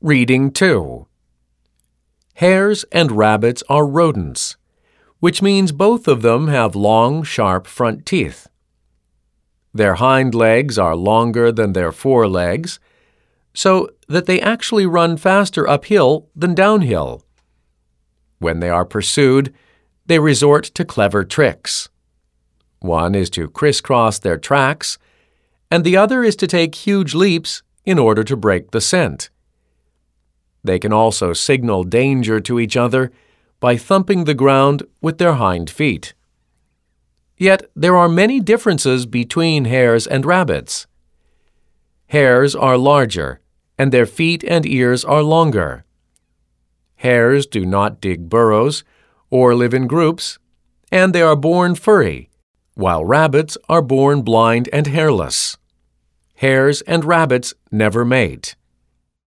Reading 2. Hares and rabbits are rodents, which means both of them have long, sharp front teeth. Their hind legs are longer than their forelegs, so that they actually run faster uphill than downhill. When they are pursued, they resort to clever tricks. One is to crisscross their tracks, and the other is to take huge leaps in order to break the scent. They can also signal danger to each other by thumping the ground with their hind feet. Yet there are many differences between hares and rabbits. Hares are larger, and their feet and ears are longer. Hares do not dig burrows or live in groups, and they are born furry, while rabbits are born blind and hairless. Hares and rabbits never mate.